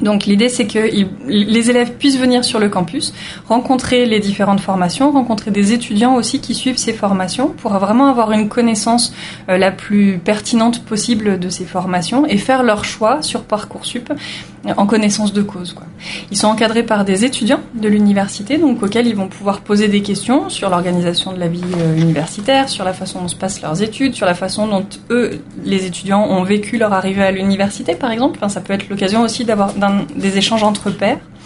Donc l'idée, c'est que les élèves puissent venir sur le campus, rencontrer les différentes formations, rencontrer des étudiants aussi qui suivent ces formations pour vraiment avoir une connaissance la plus pertinente possible de ces formations et faire leur choix sur Parcoursup en connaissance de cause, quoi. Ils sont encadrés par des étudiants de l'université, donc auxquels ils vont pouvoir poser des questions sur l'organisation de la vie universitaire, sur la façon dont se passent leurs études, sur la façon dont eux, les étudiants, ont vécu leur arrivée à l'université, par exemple. Enfin, ça peut être l'occasion aussi d'avoir des échanges entre pairs.